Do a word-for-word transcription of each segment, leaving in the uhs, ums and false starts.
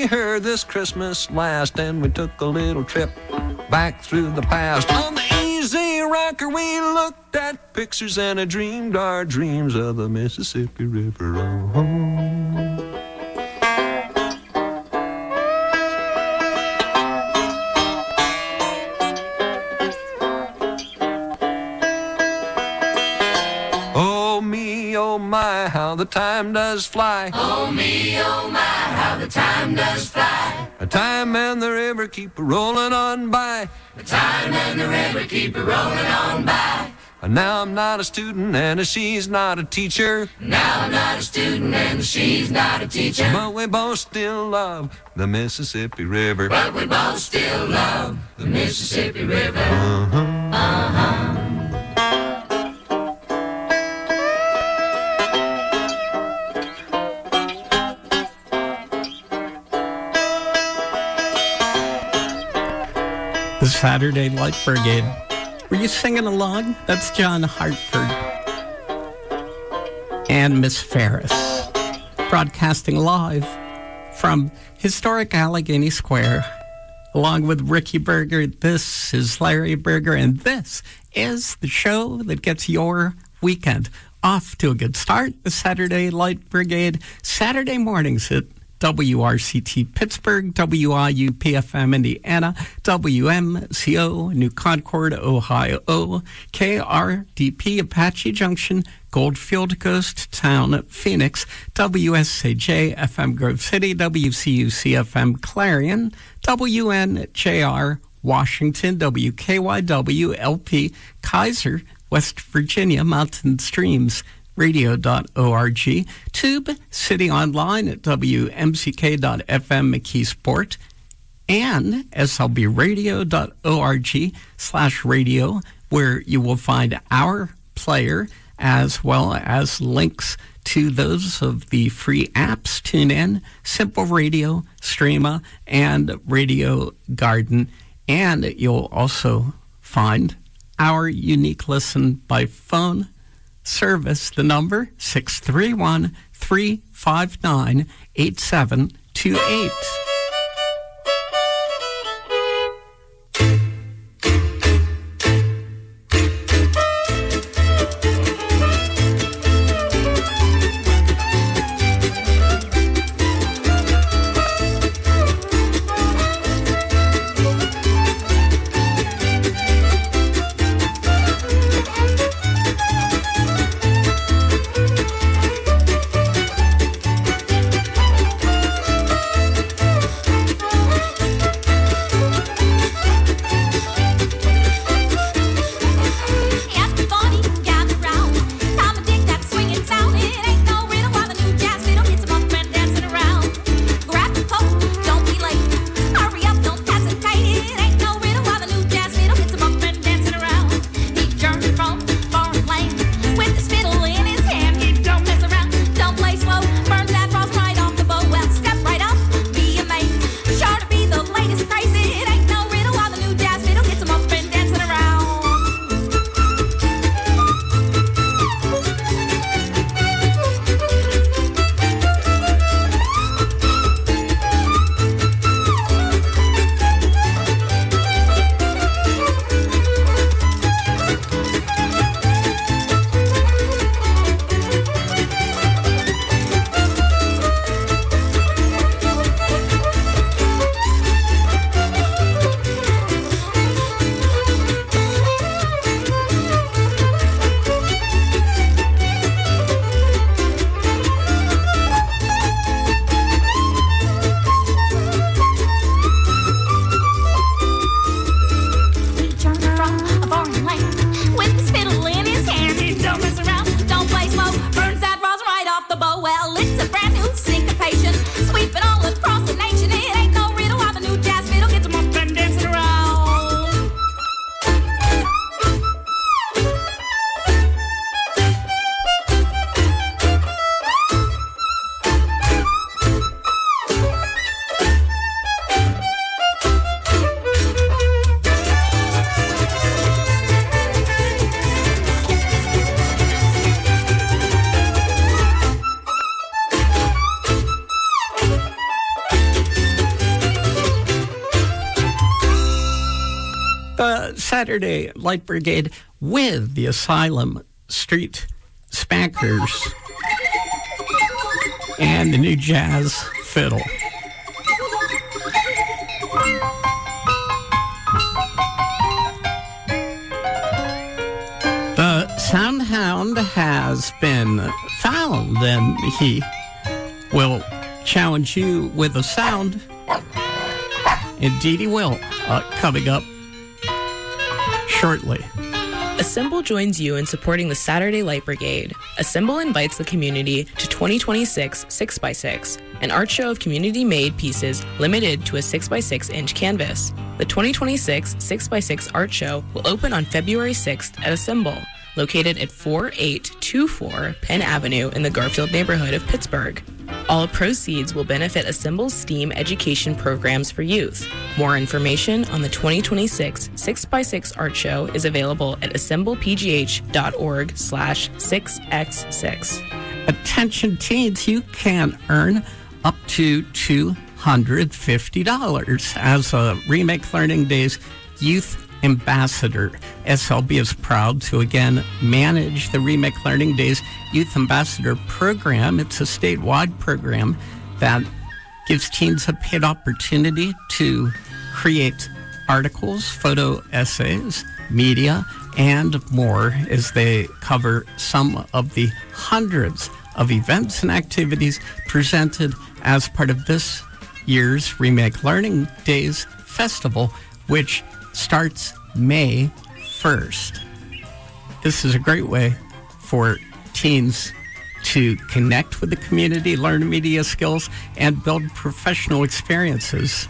see her this Christmas last, and we took a little trip back through the past. On the easy rocker we looked at pictures and I dreamed our dreams of the Mississippi River. Oh. Oh me, oh my, how the time does fly. Oh me, oh my, how the time does fly. The time and the river keep rolling on by. The time and the river keep rolling on by. And now I'm not a student and she's not a teacher. Now I'm not a student and she's not a teacher. But we both still love the Mississippi River. But we both still love the Mississippi River. Uh-huh. Uh-huh. The Saturday Light Brigade. Were you singing along? That's John Hartford and Miss Ferris, broadcasting live from historic Allegheny Square, along with Ricky Berger. This is Larry Berger, and this is the show that gets your weekend off to a good start. The Saturday Light Brigade, Saturday mornings at W R C T Pittsburgh, W I U P F M Indiana, W M C O New Concord, Ohio, K R D P Apache Junction, Goldfield Ghost Town, Phoenix, W S A J F M Grove City, W C U C F M Clarion, W N J R Washington, W K Y W L P Kaiser, West Virginia, Mountain Streams radio dot org, Tube City Online at W M C K dot F M McKeesport, and S L B radio dot org slash radio, where you will find our player as well as links to those of the free apps, TuneIn, Simple Radio, Streama, and Radio Garden. And you'll also find our unique listen by phone service, the number six three one, three five nine, eight seven two eight. The Saturday Light Brigade with the Asylum Street Spankers and the new jazz fiddle. The Soundhound has been found, and he will challenge you with a sound. Indeed he will, uh, coming up shortly. Assemble joins you in supporting the Saturday Light Brigade. Assemble invites the community to twenty twenty-six six by six, an art show of community-made pieces limited to a six by six inch canvas. The twenty twenty-six six by six art show will open on February sixth at Assemble, located at forty-eight twenty-four Penn Avenue in the Garfield neighborhood of Pittsburgh. All proceeds will benefit Assemble's STEAM education programs for youth. More information on the twenty twenty-six six by six art show is available at assemblepgh.org slash 6x6. Attention teens, you can earn up to two hundred fifty dollars as a Remake Learning Days Youth Ambassador. S L B is proud to again manage the Remake Learning Days Youth Ambassador program. It's a statewide program that gives teens a paid opportunity to create articles, photo essays, media, and more as they cover some of the hundreds of events and activities presented as part of this year's Remake Learning Days Festival, which starts May first. This is a great way for teens to connect with the community, learn media skills, and build professional experiences.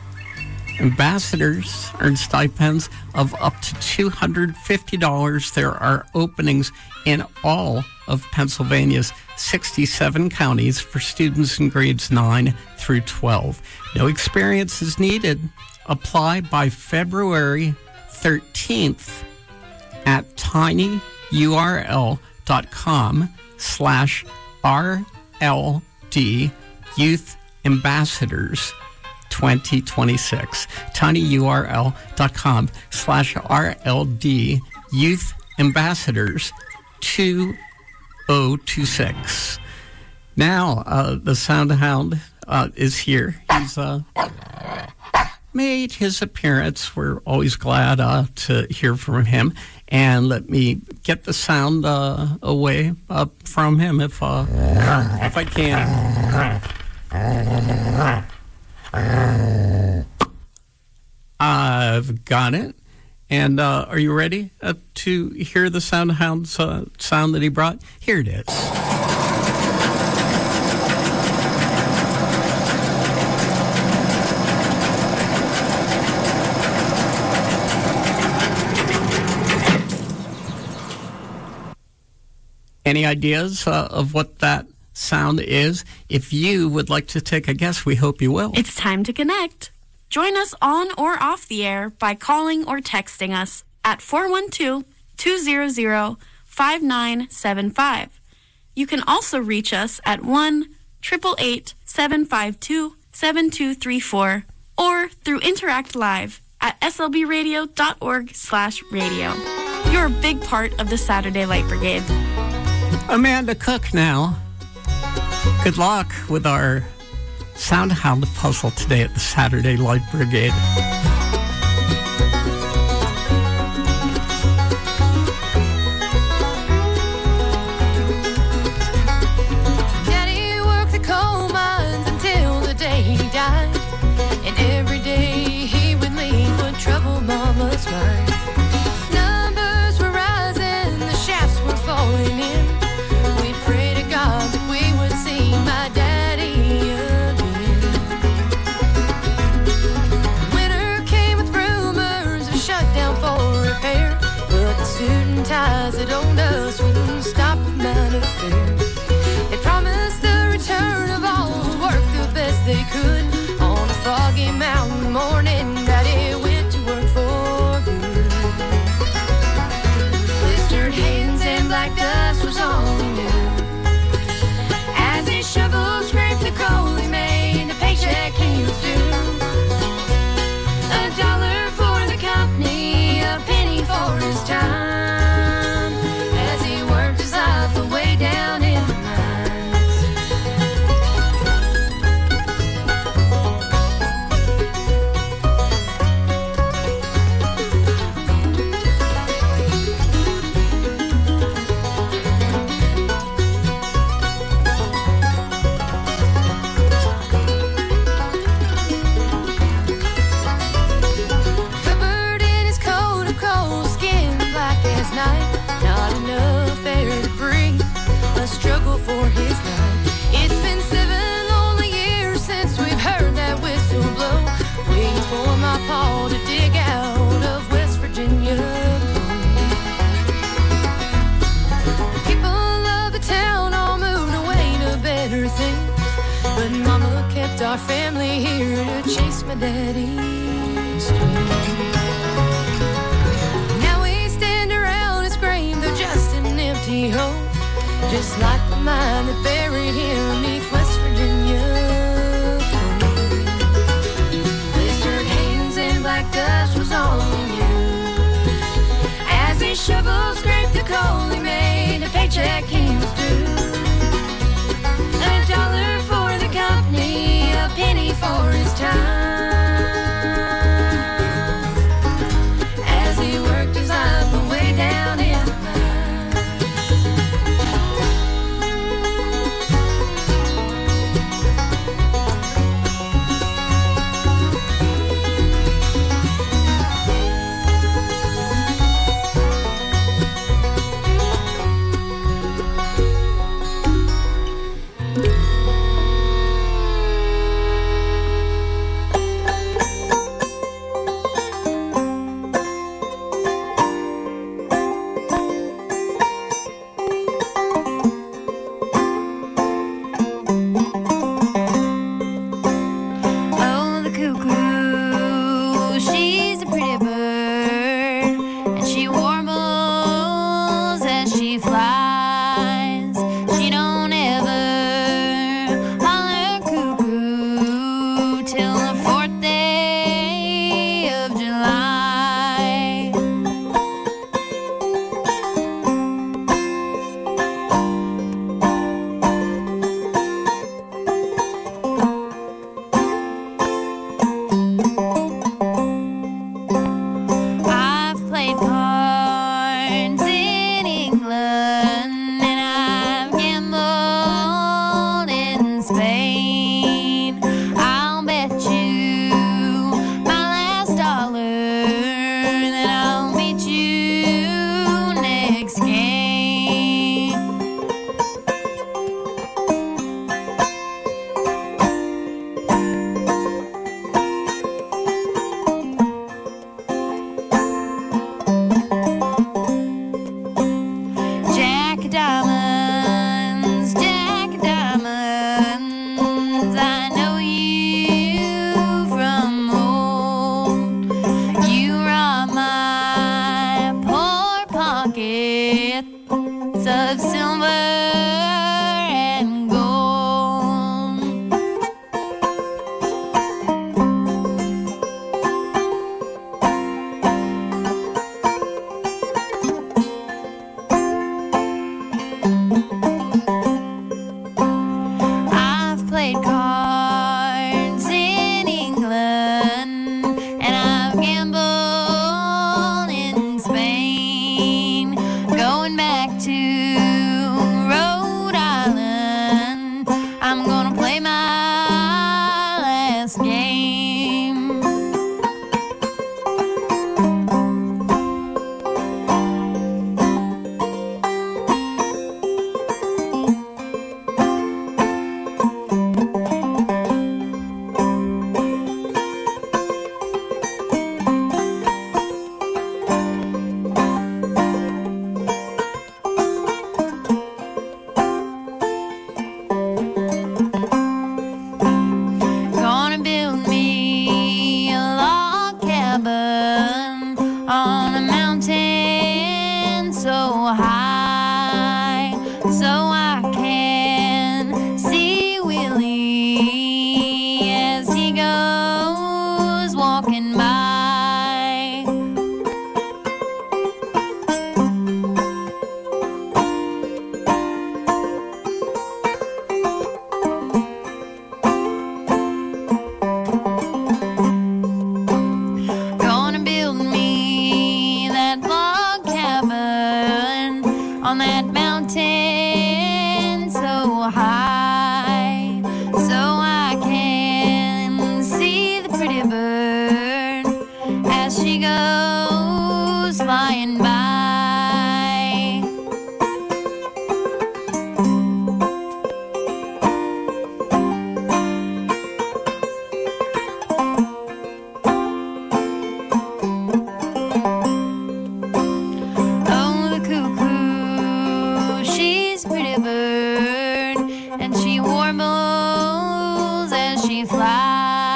Ambassadors earn stipends of up to two hundred fifty dollars. There are openings in all of Pennsylvania's sixty-seven counties for students in grades nine through twelve. No experience is needed. Apply by February thirteenth at tinyurl.com slash RLD Youth Ambassadors twenty twenty-six. tinyurl.com slash RLD Youth Ambassadors two thousand twenty-six. Now, uh, the Soundhound uh, is here. He's uh, made his appearance. We're always glad uh, to hear from him. And let me get the sound uh, away uh, from him if uh, if I can. I've got it. And uh, are you ready uh, to hear the Soundhound's uh, sound that he brought? Here it is. Any ideas uh, of what that sound is? If you would like to take a guess, we hope you will. It's time to connect. Join us on or off the air by calling or texting us at four one two, two zero zero, five nine seven five. You can also reach us at one, eight eight eight, seven five two, seven two three four or through Interact Live at slbradio.org slash radio. You're a big part of the Saturday Light Brigade. Amanda Cook now. Good luck with our Soundhound puzzle today at the Saturday Light Brigade. Daddy worked the coal mines until the day he died, and every day he would leave would trouble Mama's mind. Numbers were rising, the shafts were falling in. We'd pray to God that we would see my daddy again. Winter here to chase my daddy's dream. Now we stand around and scream, they're just an empty home, just like the mine that buried him neath West Virginia. Blistered hands and black dust was all he knew. As his shovel scraped the coal he made, a paycheck he was due. A dollar for the company, a penny for his time. As he worked his life away down in the mine. Oh, the cuckoo, she's a pretty bird, and she warbles as she flies. She don't ever holler cuckoo till the fourth day of July. I've played cards in England, and I've gambled in Spain. I'll bet you my last dollar that I'll meet you next game. Jack of diamonds, Jack of diamonds, I know you from old. You robbed my poor pockets of silver and gold. I've played cards in England, and I've gambled in Spain. Going back to Rhode Island, I'm gonna play my last game. Gonna build me a log cabin on a mountain so high, so I can see Willie as he goes walking by. Gonna build me that log cabin on that mountain so high, so I can see the pretty bird as she goes flying by. Oh, the cuckoo, she's a pretty bird, and she warbles as she flies.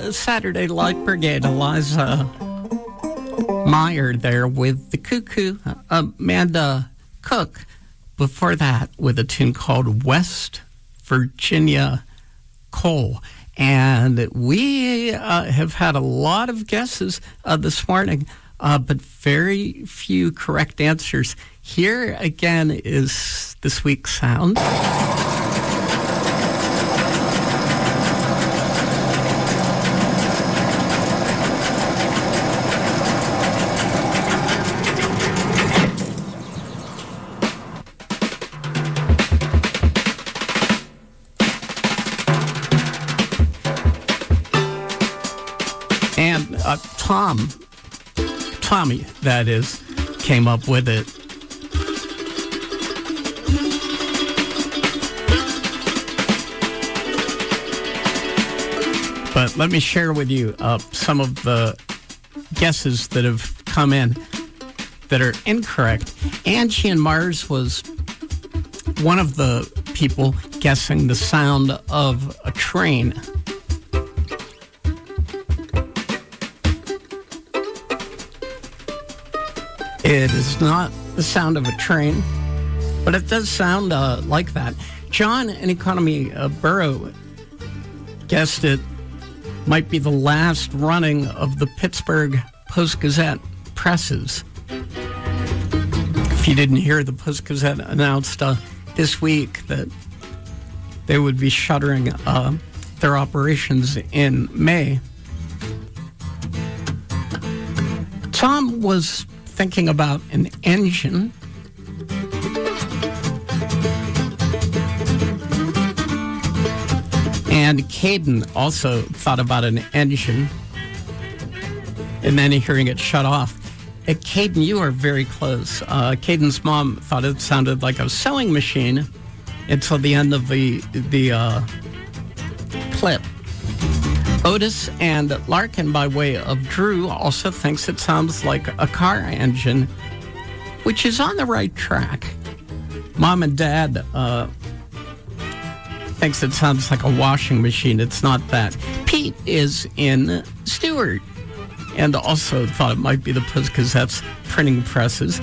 the Saturday Light Brigade, Eliza Meyer there with The Cuckoo, Amanda Cook before that with a tune called West Virginia Coal. And we uh, have had a lot of guesses uh, this morning, uh, but very few correct answers. Here again is this week's sound. And uh, Tom, Tommy, that is, came up with it. But let me share with you uh, some of the guesses that have come in that are incorrect. Angie and Mars was one of the people guessing the sound of a train. It is not the sound of a train, but it does sound uh, like that. John in Economy uh, Borough guessed it might be the last running of the Pittsburgh Post-Gazette presses. If you didn't hear, the Post-Gazette announced uh, this week that they would be shuttering uh, their operations in May. Tom was thinking about an engine. And Caden also thought about an engine. And then hearing it shut off. Uh, Caden, you are very close. Uh, Caden's mom thought it sounded like a sewing machine until the end of the, the uh, clip. Otis and Larkin, by way of Drew, also thinks it sounds like a car engine, which is on the right track. Mom and Dad uh, thinks it sounds like a washing machine. It's not that. Pete is in Stewart and also thought it might be the Post-Gazette's printing presses.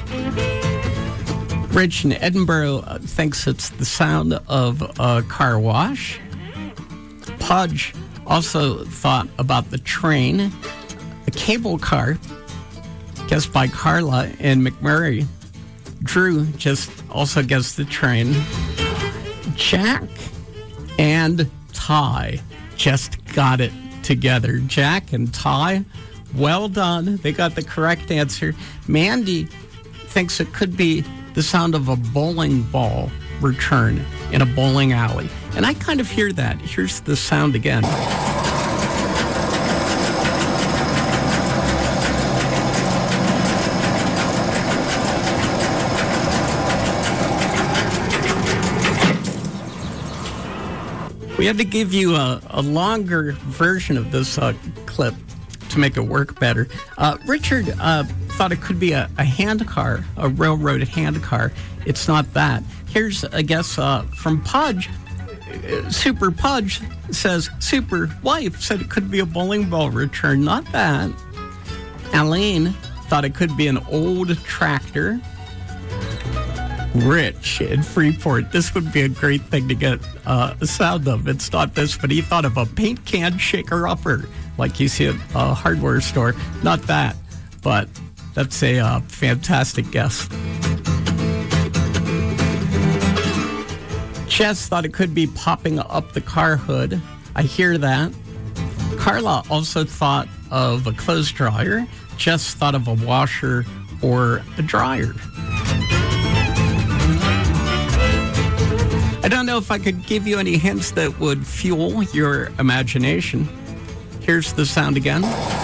Rich in Edinburgh uh, thinks it's the sound of a car wash. Pudge also thought about the train. The cable car, guessed by Carla and McMurray. Drew just also guessed the train. Jack and Ty just got it together. Jack and Ty, well done. They got the correct answer. Mandy thinks it could be the sound of a bowling ball return in a bowling alley. And I kind of hear that. Here's the sound again. We had to give you a, a longer version of this uh, clip to make it work better. Uh, Richard uh, thought it could be a, a hand car, a railroad hand car. It's not that. Here's a guess uh, from Pudge. Uh, Super Pudge says, Super Wife said it could be a bowling ball return. Not that. Aline thought it could be an old tractor. Rich in Freeport, this would be a great thing to get uh, a sound of. It's not this, but he thought of a paint can shaker-upper, like you see at a hardware store. Not that, but that's a uh, fantastic guess. Jess thought it could be popping up the car hood. I hear that. Carla also thought of a clothes dryer. Jess thought of a washer or a dryer. I don't know if I could give you any hints that would fuel your imagination. Here's the sound again.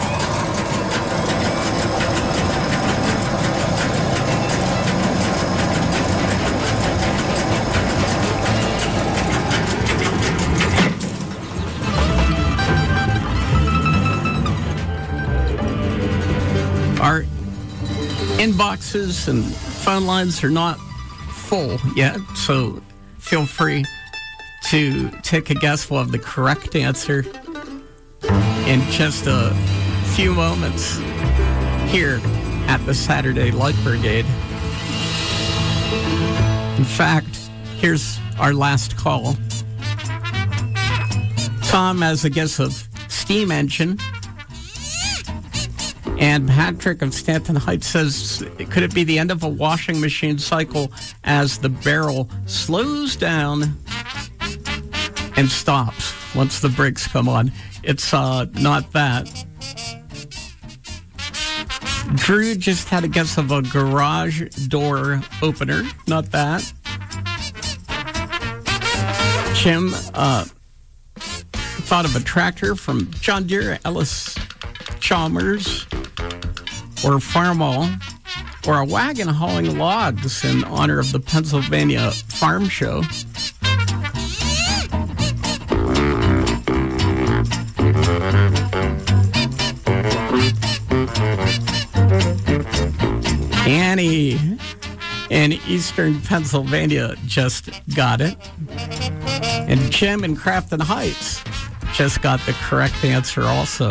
Our inboxes and phone lines are not full yet, so feel free to take a guess. We'll have the correct answer in just a few moments here at the Saturday Light Brigade. In fact, here's our last call. Tom has a guess of steam engine. And Patrick of Stanton Heights says, could it be the end of a washing machine cycle as the barrel slows down and stops once the brakes come on? It's uh, not that. Drew just had a guess of a garage door opener. Not that. Jim uh, thought of a tractor from John Deere, Ellis Chalmers, or Farmall, or a wagon hauling logs in honor of the Pennsylvania Farm Show. Annie in eastern Pennsylvania just got it. And Jim in Crafton Heights just got the correct answer also.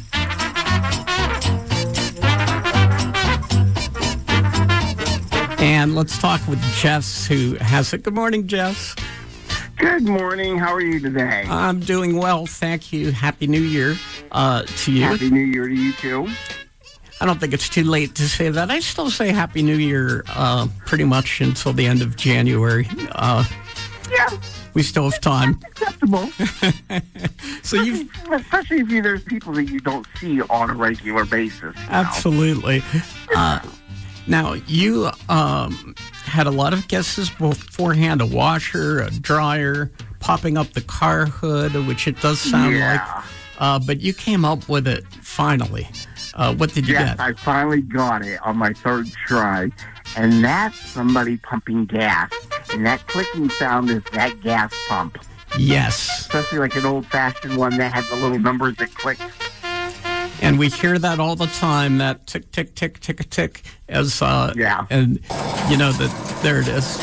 And let's talk with Jess, who has it. Good morning, Jess. Good morning. How are you today? I'm doing well, thank you. Happy New Year uh, to you. Happy New Year to you, too. I don't think it's too late to say that. I still say Happy New Year uh, pretty much until the end of January. Uh, yeah. We still have time. That's acceptable. So you, especially if you, there's people that you don't see on a regular basis. Absolutely. Uh, now, you um, had a lot of guesses beforehand, a washer, a dryer, popping up the car hood, which it does sound yeah. like. Uh, but you came up with it finally. Uh, what did you yes, get? I finally got it on my third try. And that's somebody pumping gas. And that clicking sound is that gas pump. Yes. Especially like an old-fashioned one that had the little numbers that click. And we hear that all the time, that tick, tick, tick, tick, tick, as, uh, yeah. and, you know, that there it is.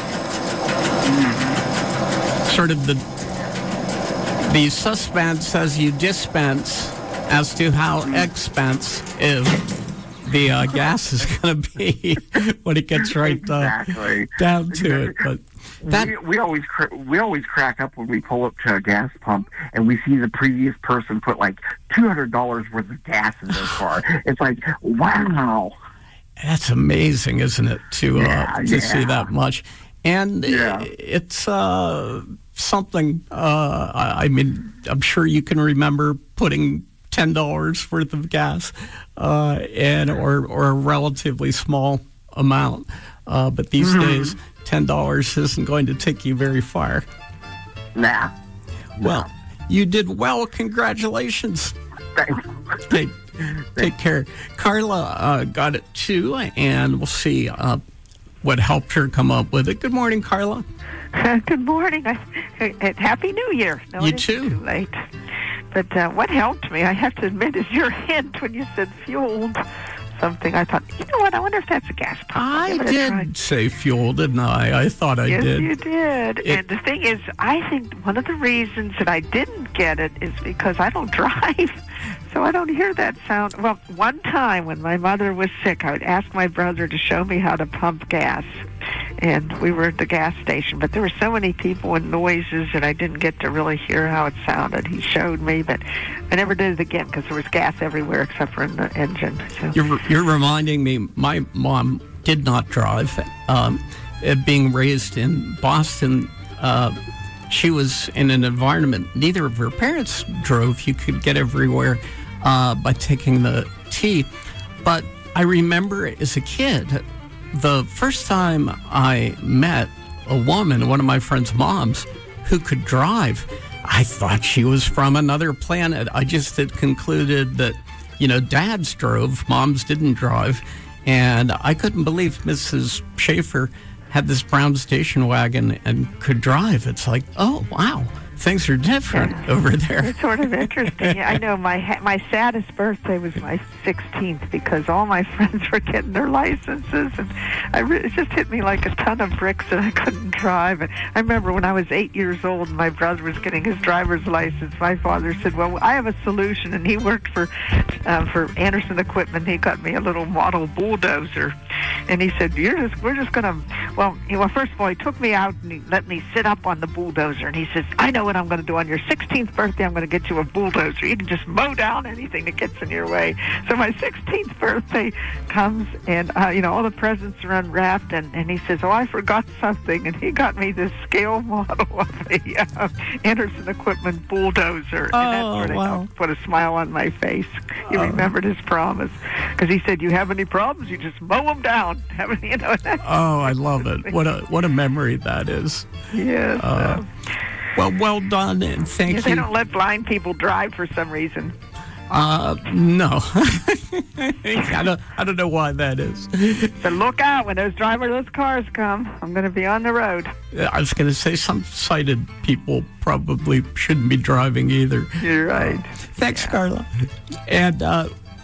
Mm-hmm. Sort of the, the suspense as you dispense as to how expensive the uh, gas is going to be when it gets right uh, exactly. down to it. But that we, we always cr- we always crack up when we pull up to a gas pump and we see the previous person put like two hundred dollars worth of gas in their car. It's like, wow. That's amazing, isn't it, to uh, yeah, to yeah. see that much. And yeah. it's uh, something, uh, I, I mean, I'm sure you can remember putting ten dollars worth of gas uh, and or, or a relatively small amount. Uh, but these mm-hmm. days, ten dollars isn't going to take you very far. Nah. Well, nah. You did well. Congratulations. Thanks. Take, take care. Carla uh, got it too, and we'll see uh, what helped her come up with it. Good morning, Carla. Uh, good morning. I, uh, Happy New Year. No, you it too. Too late. But uh, what helped me, I have to admit, is your hint when you said fueled something. I thought, you know what, I wonder if that's a gas pump. I did say fuel, didn't I? I thought I yes, did. Yes, you did. It, and the thing is, I think one of the reasons that I didn't get it is because I don't drive. So I don't hear that sound. Well, one time when my mother was sick, I would ask my brother to show me how to pump gas. And we were at the gas station, but there were so many people and noises that I didn't get to really hear how it sounded. He showed me, but I never did it again because there was gas everywhere except for in the engine. So. You're, you're reminding me, my mom did not drive. Um, being raised in Boston, uh, she was in an environment, neither of her parents drove. You could get everywhere uh, by taking the T. But I remember as a kid, the first time I met a woman, one of my friend's moms, who could drive, I thought she was from another planet. I just had concluded that, you know, dads drove, moms didn't drive. And I couldn't believe Missus Schaefer had this brown station wagon and could drive. It's like, oh, wow, things are different over there. It's sort of interesting. Yeah, I know my ha- my saddest birthday was my sixteenth because all my friends were getting their licenses, and I re- it just hit me like a ton of bricks that I couldn't drive. And I remember when I was eight years old and my brother was getting his driver's license, my father said, well, I have a solution, and he worked for um, for Anderson Equipment. He got me a little model bulldozer, and he said, You're just we're just going to, well, you know, first of all, he took me out and he let me sit up on the bulldozer, and he says, I know what I'm going to do. On your sixteenth birthday, I'm going to get you a bulldozer. You can just mow down anything that gets in your way. So my sixteenth birthday comes, and, uh, you know, all the presents are unwrapped, and, and he says, oh, I forgot something, and he got me this scale model of the uh, Anderson Equipment bulldozer. Oh, and that sort of wow. helped put a smile on my face. He Oh. remembered his promise, because he said, you have any problems, you just mow them down. You know, that's, Oh, I love it. What a what a memory that is. yes. Uh, uh, Well, well done, and thank yeah, they you. don't let blind people drive for some reason. Uh, no. I don't. I don't know why that is. So look out when those driverless cars come. I'm going to be on the road. I was going to say some sighted people probably shouldn't be driving either. You're right. Thanks, Carla. And uh,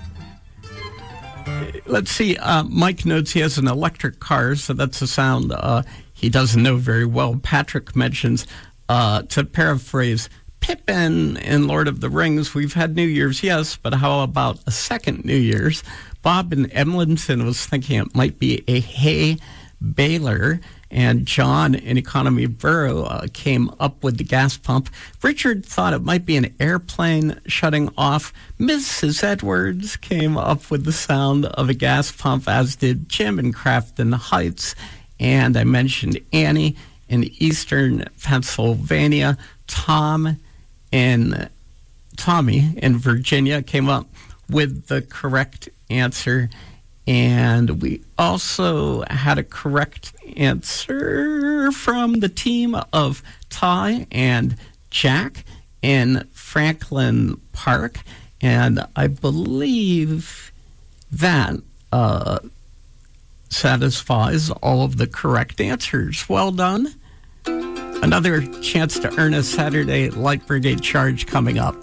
let's see. Uh, Mike notes he has an electric car, so that's a sound uh, he doesn't know very well. Patrick mentions, uh, to paraphrase Pippin in Lord of the Rings, we've had New Year's, yes, but how about a second New Year's? Bob in Emlenton was thinking it might be a hay baler, and John in Economy Borough uh, came up with the gas pump. Richard thought it might be an airplane shutting off. Missus Edwards came up with the sound of a gas pump, as did Jim in Crafton Heights, and I mentioned Annie in eastern Pennsylvania. Tom and Tommy in Virginia came up with the correct answer. And we also had a correct answer from the team of Ty and Jack in Franklin Park. And I believe that uh, satisfies all of the correct answers. Well done. Another chance to earn a Saturday Light Brigade charge coming up.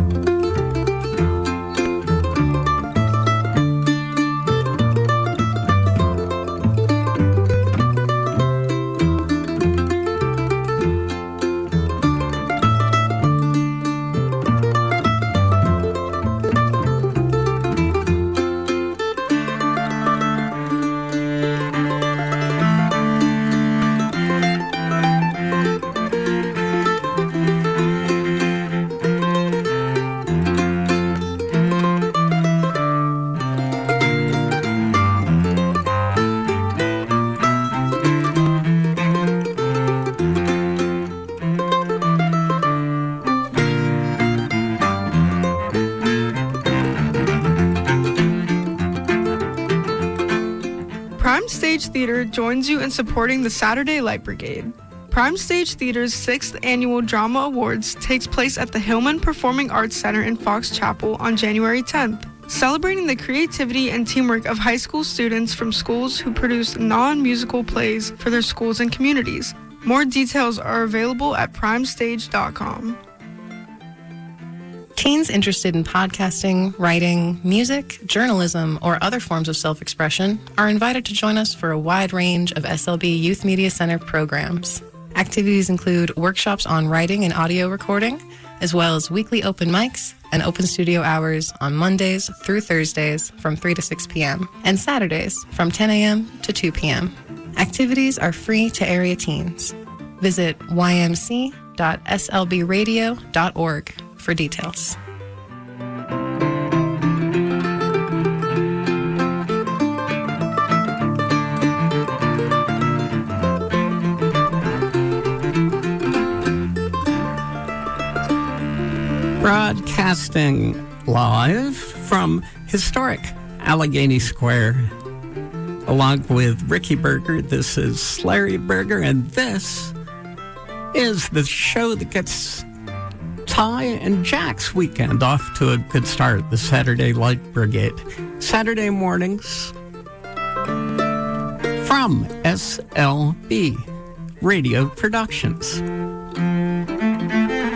Prime Stage Theater joins you in supporting the Saturday Light Brigade. Prime Stage Theater's sixth Annual Drama Awards takes place at the Hillman Performing Arts Center in Fox Chapel on January tenth, celebrating the creativity and teamwork of high school students from schools who produce non-musical plays for their schools and communities. More details are available at prime stage dot com. Teens interested in podcasting, writing, music, journalism, or other forms of self-expression are invited to join us for a wide range of S L B Youth Media Center programs. Activities include workshops on writing and audio recording, as well as weekly open mics and open studio hours on Mondays through Thursdays from three to six p.m. and Saturdays from ten a.m. to two p.m. Activities are free to area teens. Visit y m c dot s l b radio dot org for details. Broadcasting live from historic Allegheny Square, along with Ricky Berger. This is Larry Berger, and this is the show that gets Ty and Jack's weekend off to a good start, the Saturday Light Brigade. Saturday mornings from S L B Radio Productions.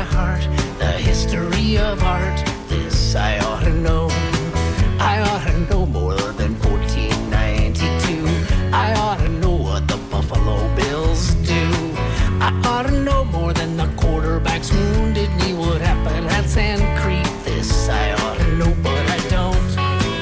heart, the history of art. This I ought to know. I ought to know more than fourteen ninety-two. I ought to know what the Buffalo Bills do. I ought to know more than the quarterback's wounded knee would happen at Sand Creek. This I ought to know, but I don't.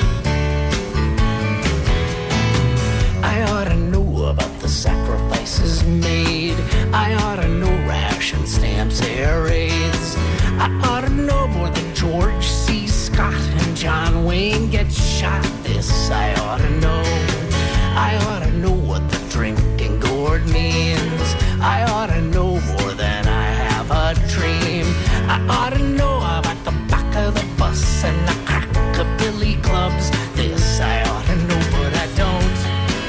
I ought to know about the sacrifices made. I ought to know ration stamps, air raids. I ought to know more than George C. Scott and John Wayne get shot. This I ought to know. I ought to know what the drinking gourd means. I ought to know more than I have a dream. I ought to know about the back of the bus and the crackabilly clubs. This I ought to know, but I don't.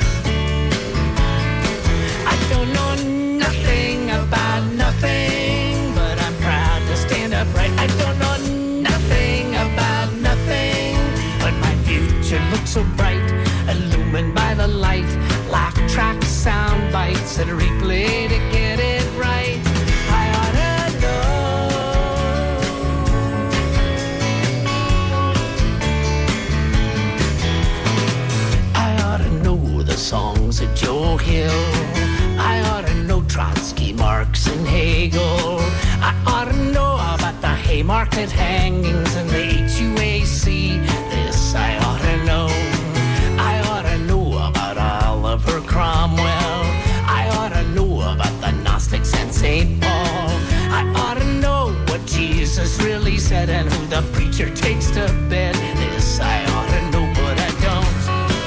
I don't know nothing about nothing, but I'm proud to stand upright. I don't know nothing about nothing, but my future looks so bright, illumined by the light. Laugh track sound bites and replay to get it right. I ought to know. I ought to know the songs of Joe Hill. I ought to know Trotsky, Marx, and Hegel. I ought to know about the Haymarket hangings and the H U A C. This I ought to know. I ought to know about Oliver Cromwell. I ought to know about the Gnostics and Saint Paul. I ought to know what Jesus really said and who the preacher takes to bed. This I ought to know, but I don't.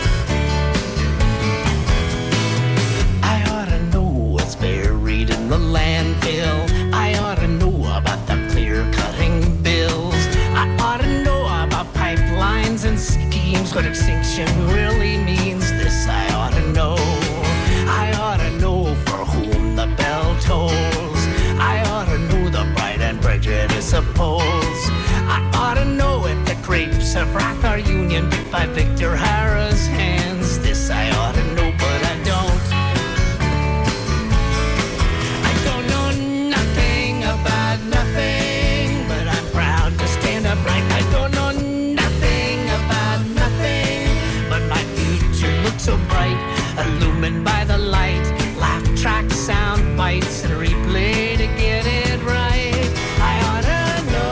I ought to know what's buried in the landfill. I ought to know about the clear-cutting bills. I ought to know about pipelines and schemes, what extinction really means. This I ought to know. I ought to know for whom the bell tolls. I ought to know the pride and prejudice of polls. I ought to know if the grapes of wrath are union picked by Victor Hara's hands. This I ought to know, but I don't. I don't know nothing about nothing, but I'm proud to stand upright. I don't know nothing about nothing, but my future looks so bright, illumined by the light. Laugh track sound bites and replay to get it right. I ought to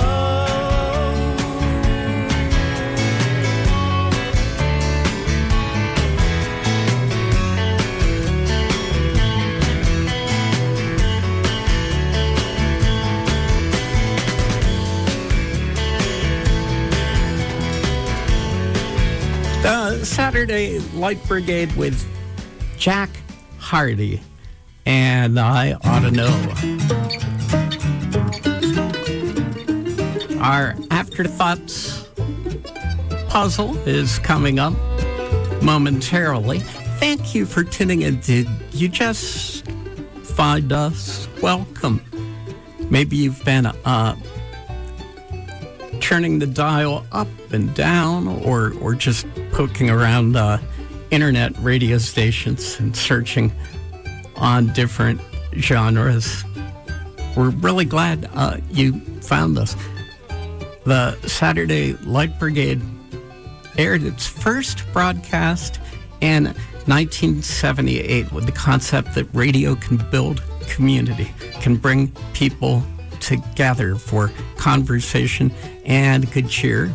The Saturday Light Brigade with Jack Hardy, and I ought to know. Our Afterthoughts puzzle is coming up momentarily. Thank you for tuning in. Did you just find us? Welcome. Maybe you've been uh, turning the dial up and down, or or just poking around uh, internet radio stations and searching on different genres. We're really glad uh, you found us. The Saturday Light Brigade aired its first broadcast in nineteen seventy-eight with the concept that radio can build community, can bring people together for conversation and good cheer.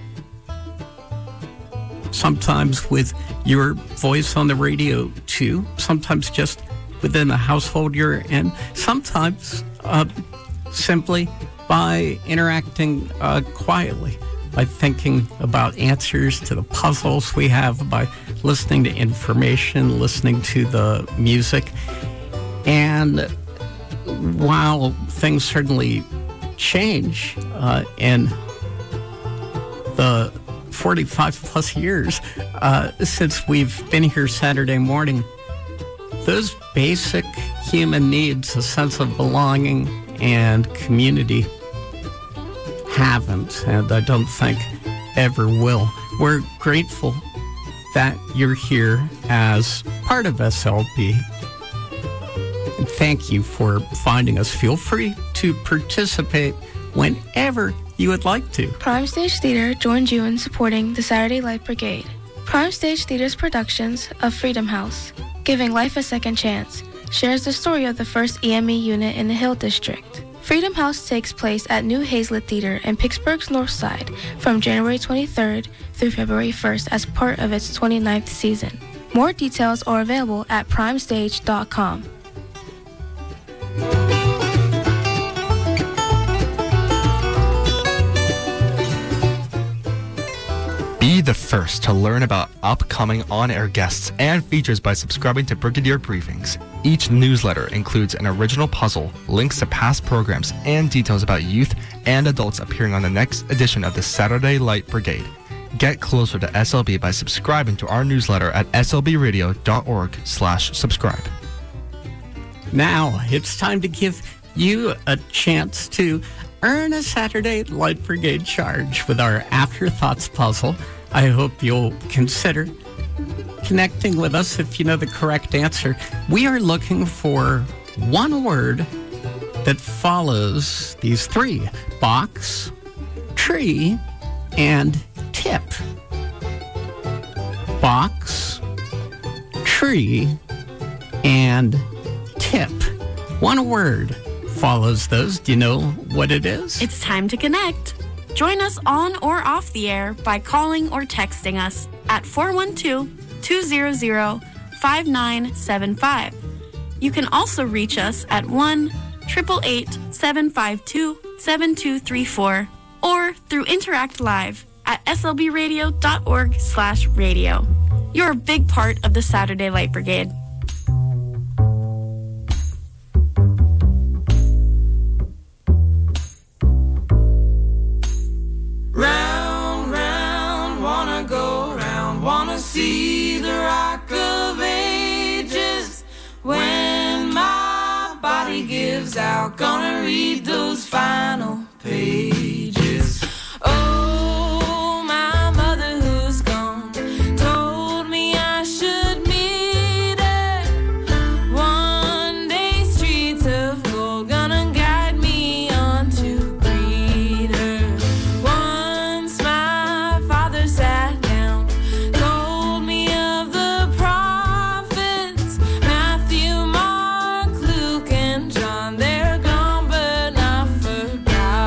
Sometimes with your voice on the radio too, sometimes just within the household you're in, sometimes uh, simply by interacting uh, quietly, by thinking about answers to the puzzles we have, by listening to information, listening to the music. And while things certainly change uh, in the forty-five plus years uh, since we've been here Saturday morning, those basic human needs, a sense of belonging and community, haven't, and I don't think ever will. We're grateful that you're here as part of S L B. And thank you for finding us. Feel free to to participate whenever you would like to. Prime Stage Theater joins you in supporting the Saturday Light Brigade. Prime Stage Theater's productions of Freedom House, Giving Life a Second Chance, shares the story of the first E M E unit in the Hill District. Freedom House takes place at New Hazlet Theater in Pittsburgh's North Side from January twenty-third through February first as part of its twenty-ninth season. More details are available at prime stage dot com. Be the first to learn about upcoming on-air guests and features by subscribing to Brigadier Briefings. Each newsletter includes an original puzzle, links to past programs, and details about youth and adults appearing on the next edition of the Saturday Light Brigade. Get closer to S L B by subscribing to our newsletter at s l b radio dot org slash subscribe. Now, it's time to give you a chance to earn a Saturday Light Brigade charge with our Afterthoughts puzzle. I hope you'll consider connecting with us if you know the correct answer. We are looking for one word that follows these three: box, tree, and tip. Box, tree, and tip. One word follows those. Do you know what it is? It's time to connect. Join us on or off the air by calling or texting us at four one two, two zero zero, five nine seven five. You can also reach us at one, eight eight eight, seven five two, seven two three four or through Interact Live at s l b radio dot org slash radio. You're a big part of the Saturday Light Brigade. Round, round, wanna go round, wanna see the rock of ages. When my body gives out, gonna read those final pages. Oh, my mother who's gone told me I should meet her. One day streets of gold gonna guide me on to greet her. Once my father sat down, told me of the prophets, Matthew, Mark, Luke, and John. They're gone but not forgotten.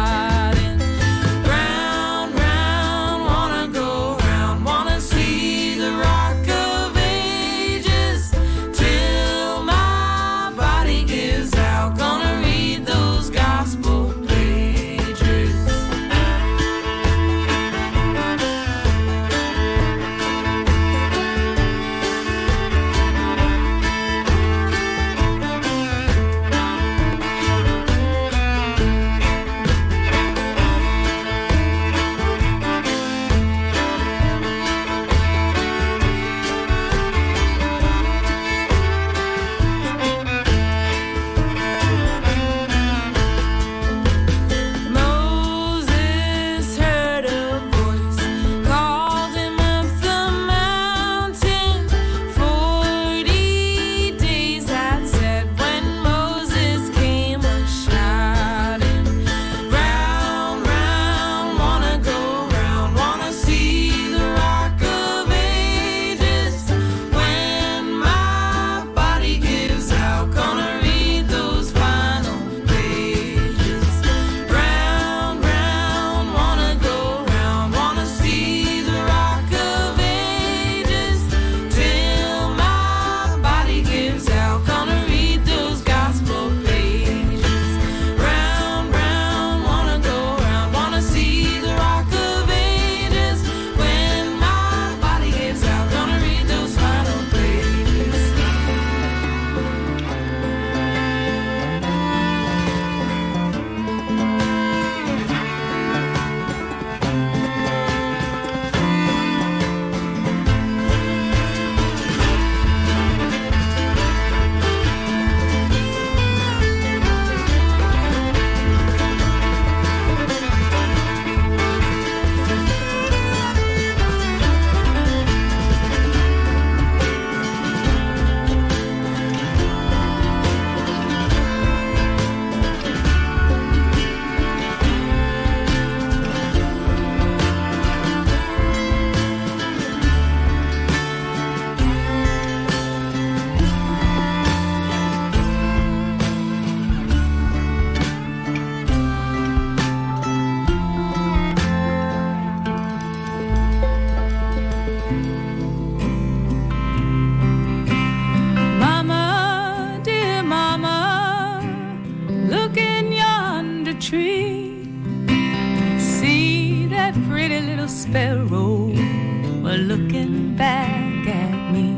pretty little sparrow were looking back at me.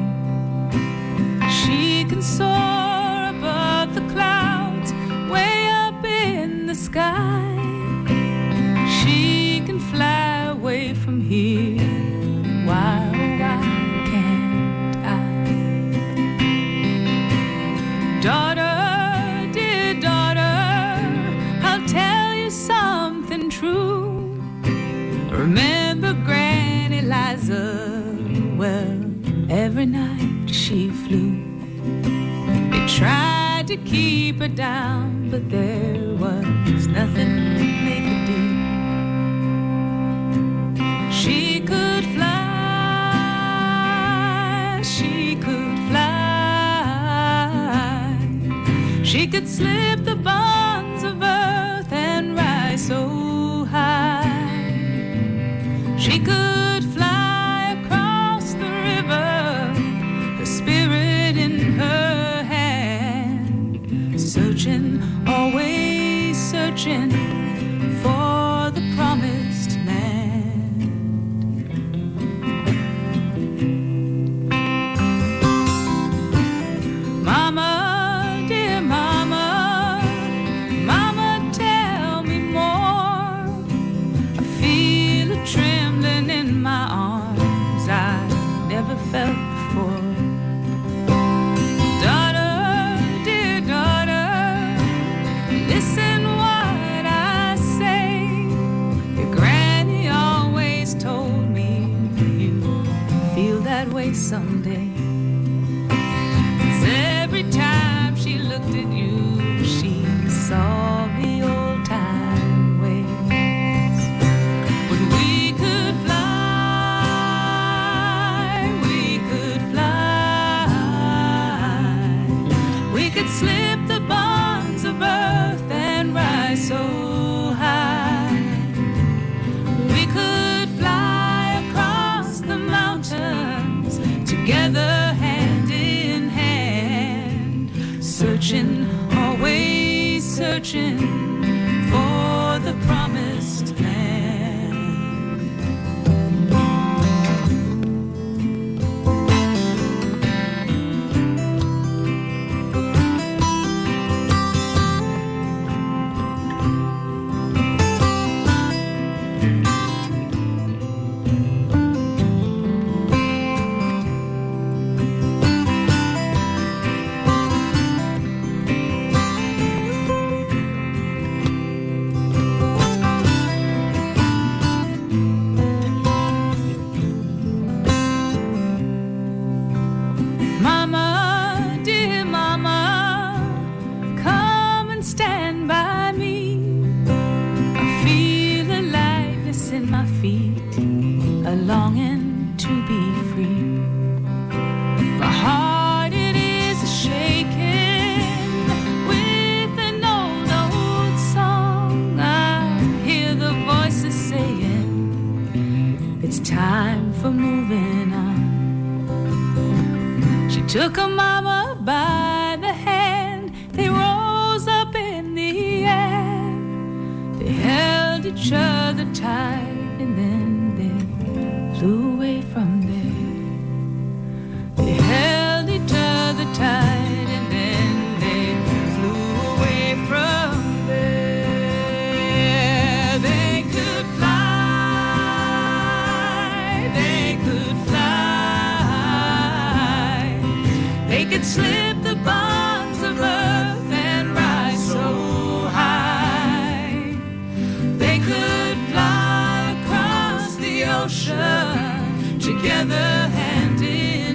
She can soar above the clouds, way up in the sky. She can fly away from here. Why, oh, why can't I? Daughter, dear daughter, I'll tell you something true. Remember Granny Liza? Well, every night she flew. They tried to keep her down, but there was nothing they could do. She could fly, she could fly. She could slip the bonds of earth and rise so high. She could fly across the river, her spirit in her hand, searching, always searching for the promised land. Mama, dear mama, mama, tell me more. I feel a trembling in my arms I never felt before. Daughter, dear daughter, listen what I say. Your granny always told me you'd feel that way someday. 'Cause every time she looked at you, she saw the old time ways. When we could fly, we could fly. We could slip the bonds of earth and rise so high. We could fly across the mountains together, hand in hand, searching, always searching for the promised land. Mama, dear mama, come and stand by me. I feel a lightness in my feet, a longing to be free. My heart, it is shaking with an old, old song. I hear the voices saying it's time for moving on. She took her mama by the hand. They rose up in the air. They held each other tight, and then they flew away from there. They held each other tight, and then they flew away from there. They could fly, they could fly. They could slip the bonds of earth and rise so high. They could fly across the ocean together, hand in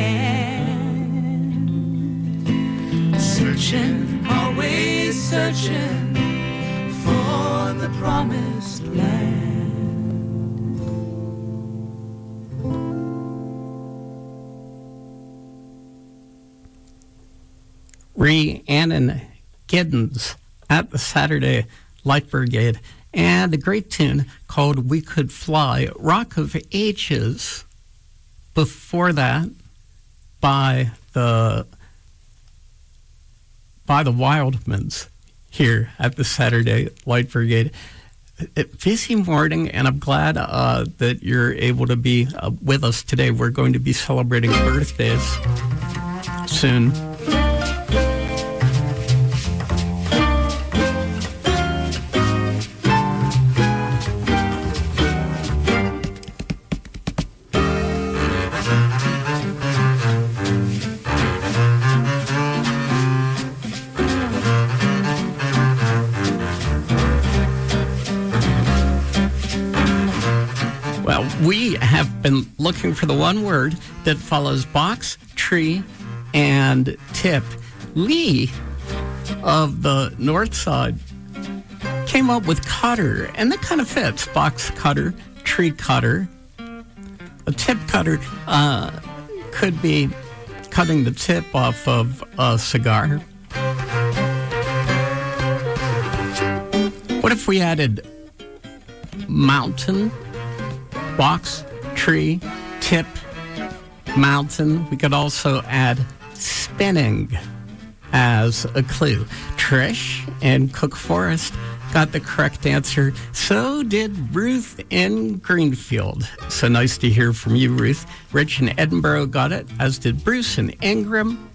hand, searching, always searching for the promised land. Rhiannon Giddens at the Saturday Light Brigade, and a great tune called We Could Fly, Rock of Ages. Before that, by the by the Wildmans here at the Saturday Light Brigade. a busy morning, and I'm glad uh, that you're able to be uh, with us today. We're going to be celebrating birthdays soon. We have been looking for the one word that follows box, tree, and tip. Lee of the North Side came up with cutter, and that kind of fits. Box cutter, tree cutter. A tip cutter uh, could be cutting the tip off of a cigar. What if we added mountain? Box, tree, tip, mountain. We could also add spinning as a clue. Trish and Cook Forest got the correct answer. So did Ruth in Greenfield. So nice to hear from you, Ruth. Rich in Edinburgh got it, as did Bruce in Ingram.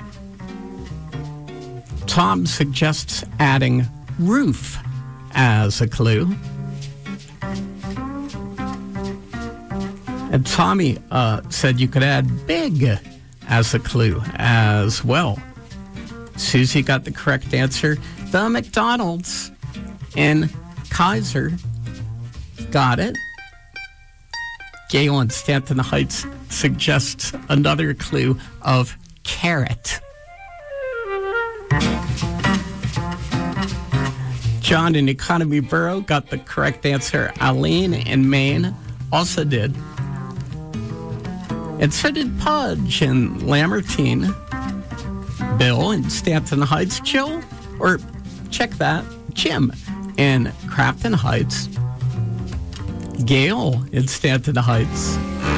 Tom suggests adding roof as a clue. And Tommy uh, said you could add big as a clue as well. Susie got the correct answer. The McDonald's in Kaiser got it. Gail in Stanton Heights suggests another clue of carrot. John in Economy Borough got the correct answer. Aline in Maine also did. And so did Pudge in Lamartine. Bill in Stanton Heights. Jill, or check that, Jim in Crafton Heights. Gail in Stanton Heights.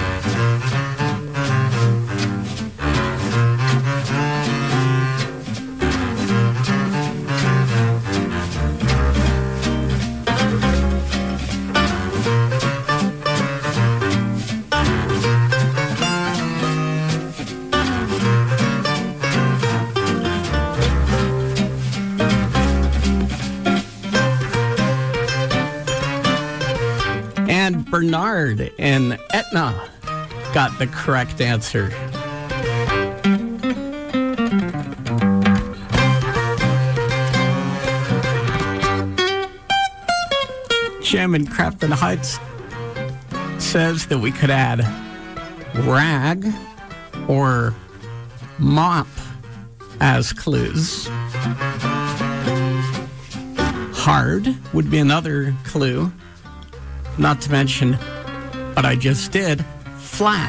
Bernard in Etna got the correct answer. Jim in Crafton Heights says that we could add rag or mop as clues. Hard would be another clue. Not to mention, but I just did, flat.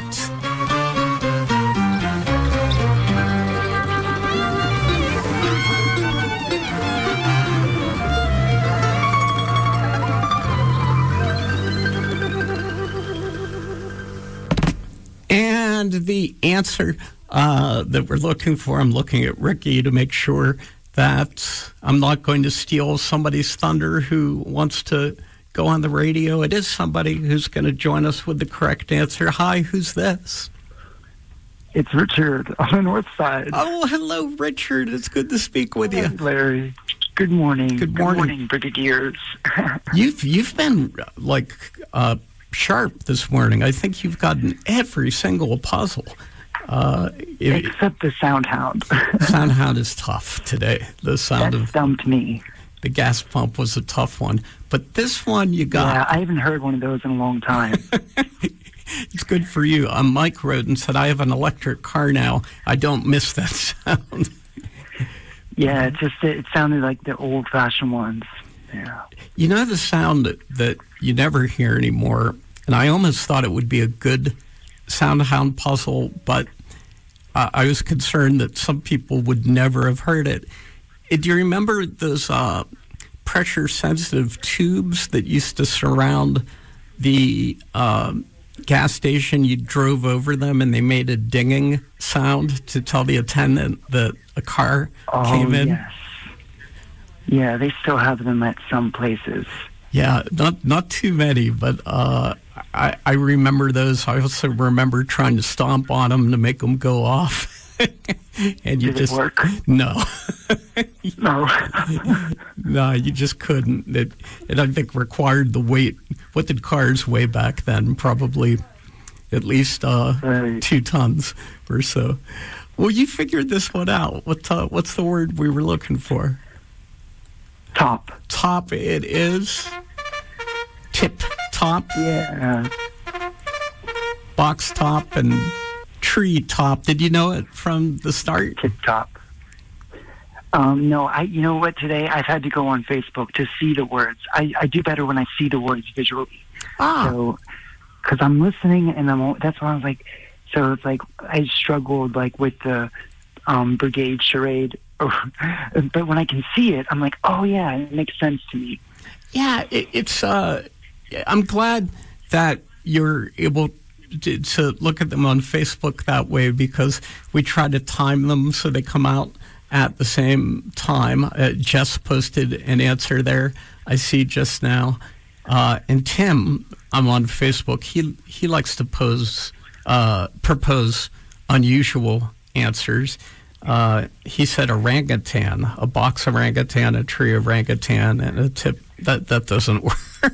And the answer uh, that we're looking for, I'm looking at Ricky to make sure that I'm not going to steal somebody's thunder who wants to go on the radio. It is somebody who's going to join us with the correct answer. Hi, who's this? It's Richard on the North Side. Oh, hello, Richard. It's good to speak with you. Hi, Larry. Good morning. Good morning, Good morning Brigadiers. you've you've been like uh, sharp this morning. I think you've gotten every single puzzle. Uh, it, Except the Soundhound. Soundhound is tough today. The sound that of stumped me. The gas pump was a tough one, but this one you got. Yeah, I haven't heard one of those in a long time. It's good for you. Um, Mike wrote and said, I have an electric car now. I don't miss that sound. Yeah, it just it sounded like the old-fashioned ones. Yeah. You know the sound that, that you never hear anymore, and I almost thought it would be a good Soundhound puzzle, but uh, I was concerned that some people would never have heard it. Do you remember those uh, pressure-sensitive tubes that used to surround the uh, gas station? You drove over them, and they made a dinging sound to tell the attendant that a car oh, came in? Yes. Yeah, they still have them at some places. Yeah, not not too many, but uh, I, I remember those. I also remember trying to stomp on them to make them go off. And you Did just it work? No, No. no, you just couldn't. It, it I think required the weight. What did cars weigh back then? Probably at least uh, Right. two tons or so. Well, you figured this one out. What uh, what's the word we were looking for? Top. Top. It is tip top. Yeah. Box top and tree top. Did you know it from the start? Tip top. Um, no, I. You know what? Today I've had to go on Facebook to see the words. I, I do better when I see the words visually. Ah. So, because I'm listening, and I'm. That's why I was like. So it's like I struggled like with the um, brigade charade, but when I can see it, I'm like, oh yeah, it makes sense to me. Yeah, it, it's. Uh, I'm glad that you're able to, to look at them on Facebook that way, because we try to time them so they come out at the same time. Uh, Jess posted an answer there, I see just now. Uh, and Tim, I'm on Facebook, he he likes to pose, uh, propose unusual answers. Uh, he said orangutan, a box orangutan, a tree orangutan, and a tip. That, that doesn't work.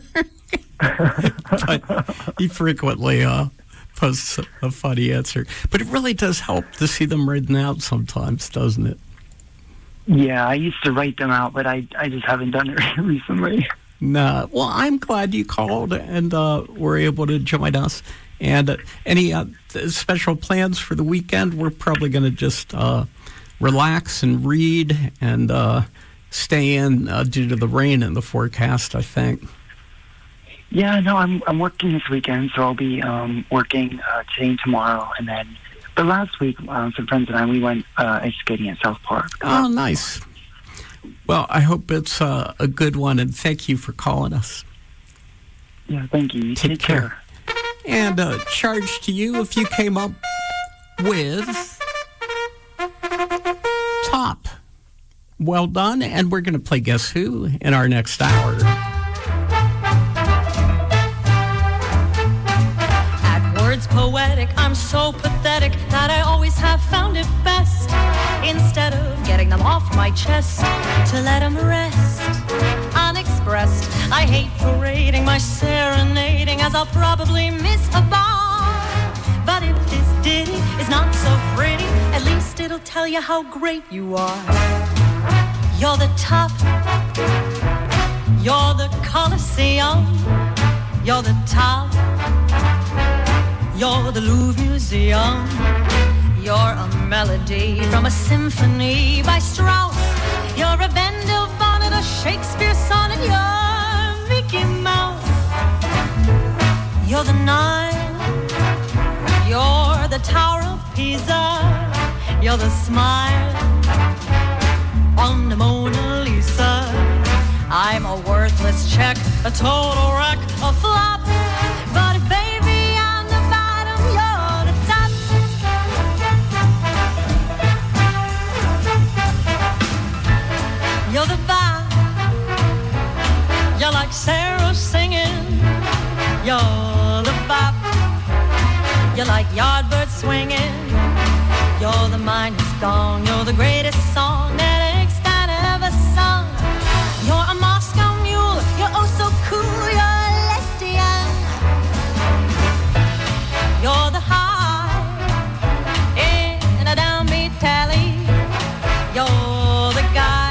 But he frequently uh, posts a funny answer. But it really does help to see them written out sometimes, doesn't it? Yeah, I used to write them out, but I I just haven't done it recently. Nah. Well, I'm glad you called and uh, were able to join us. And uh, any uh, special plans for the weekend? We're probably going to just uh, relax and read and uh, stay in uh, due to the rain in the forecast, I think. Yeah, no, I'm I'm working this weekend, so I'll be um, working uh, today and tomorrow, and then. But last week, uh, some friends and I, we went uh, ice skating at South Park. Oh, nice. Well, I hope it's uh, a good one, and thank you for calling us. Yeah, thank you. Take, Take care. care. And uh, charge to you if you came up with top. Well done, and we're going to play Guess Who in our next hour. Words poetic, I'm so pathetic that I always have found it best, instead of getting them off my chest, to let them rest unexpressed. I hate parading my serenading, as I'll probably miss a bar. But if this ditty is not so pretty, at least it'll tell you how great you are. You're the top, you're the Colosseum, you're the top, you're the Louvre Museum. You're a melody from a symphony by Strauss. You're a Vendel bonnet, a Shakespeare sonnet. You're Mickey Mouse. You're the Nile. You're the Tower of Pisa. You're the smile on the Mona Lisa. I'm a worthless check, a total wreck, a flop. But baby, you're the vibe, you're like Sarah singing. You're the bop, you're like Yardbird swinging. You're the minus gong, you're the greatest song that Eckstein ever sung. You're a Moscow mule, you're oh so cool, you're Lestian. You're the high in a downbeat tally. You're the guy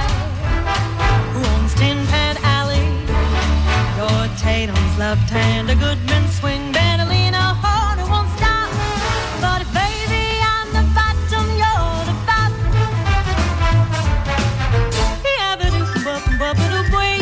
Tatum's left hand, a Goodman swing, Bandolina horn, it won't stop. But if baby I'm the bottom, you're the top. Yeah, but it's bop bop it away.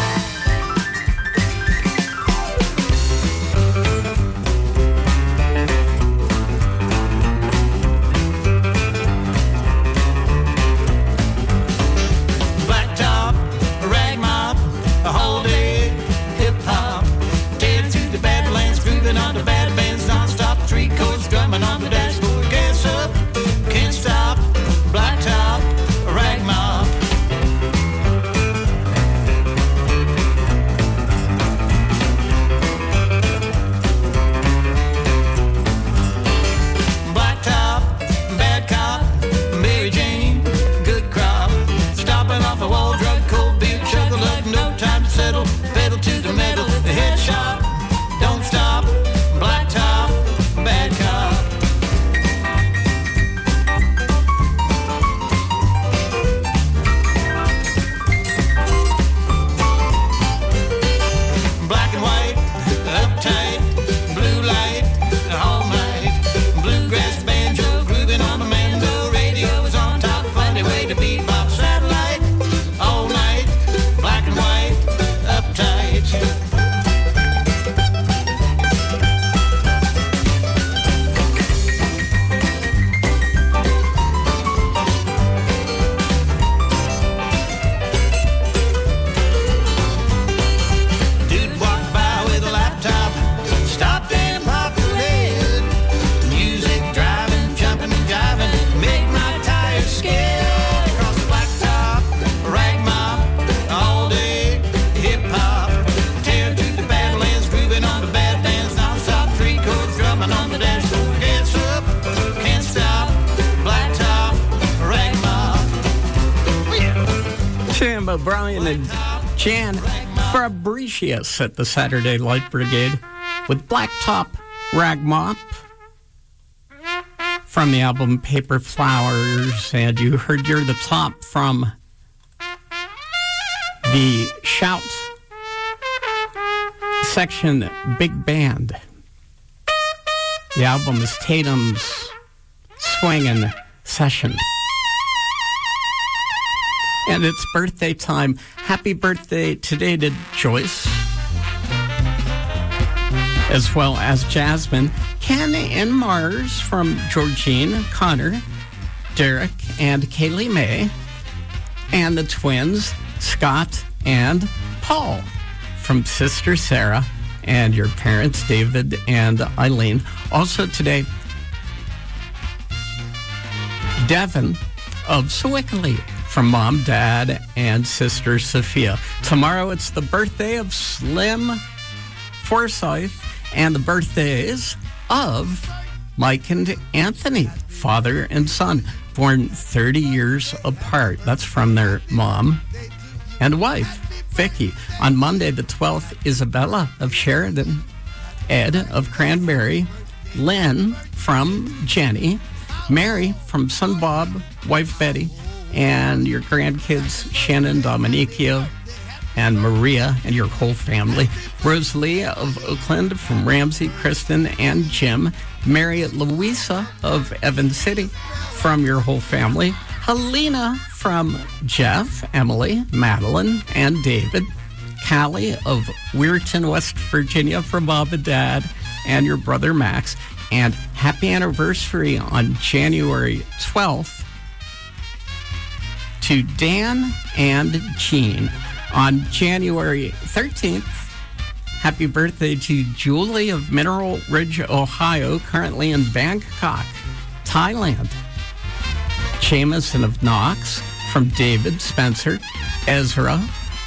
Black top, a rag mop, a whole day hip hop. Badlands grooving on white, uptight, blue light, all night. Bluegrass banjo, grooving on the mando. Radio was on top, funny way to bebop. Satellite, all night, black and white, uptight. Dude walked by with a laptop, stopped and popped the lid. Music driving, jumping and jiving, make my tires skid. Across the blacktop, rag mop, all day, hip hop. Tear to the Badlands, grooving on the bad dance, non-stop, three chords drumming on the dance floor. Gets up, can't stop, blacktop, rag mop. Sam O'Brien and Jan Fabricius at the Saturday Light Brigade with Blacktop Rag Mop from the album Paper Flowers. And you heard You're the Top from the Shout section Big Band. The album is Tatum's Swingin' Session. And it's birthday time. Happy birthday today to Joyce, as well as Jasmine, Ken and Mars from Georgine, Connor, Derek, and Kaylee May, and the twins, Scott and Paul, from Sister Sarah and your parents, David and Eileen. Also today, Devin of Sewickley, from Mom, Dad, and Sister Sophia. Tomorrow it's the birthday of Slim Forsyth and the birthdays of Mike and Anthony, father and son, born thirty years apart. That's from their mom and wife, Vicky. On Monday the twelfth, Isabella of Sheridan, Ed of Cranberry, Lynn from Jenny, Mary from Son Bob, wife Betty, and your grandkids, Shannon, Dominicio, and Maria, and your whole family. Rosalie of Oakland, from Ramsey, Kristen, and Jim. Mary Louisa of Evans City, from your whole family. Helena from Jeff, Emily, Madeline, and David. Callie of Weirton, West Virginia, from Bob and Dad, and your brother Max. And happy anniversary on January twelfth to Dan and Jean. On January thirteenth, happy birthday to Julie of Mineral Ridge, Ohio, currently in Bangkok, Thailand. Jameson of Knox, from David, Spencer, Ezra,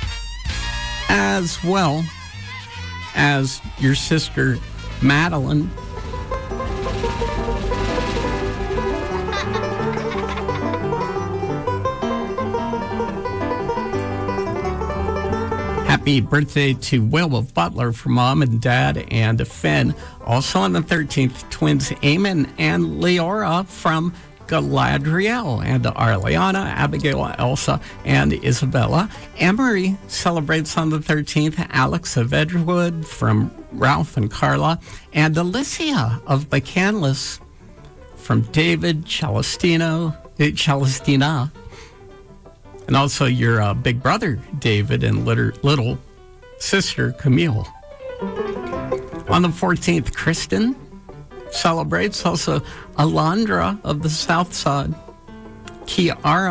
as well as your sister Madeline. Happy birthday to Will of Butler from Mom and Dad and Finn. Also on the thirteenth, twins Eamon and Leora from Galadriel, and Arliana, Abigail, Elsa, and Isabella. Emery celebrates on the thirteenth. Alex of Edgewood from Ralph and Carla, and Alicia of McCandless from David, Celestino, Celestina, and also your uh, big brother, David, and little, little sister, Camille. On the fourteenth, Kristen celebrates. Also, Alondra of the South Side. Kiara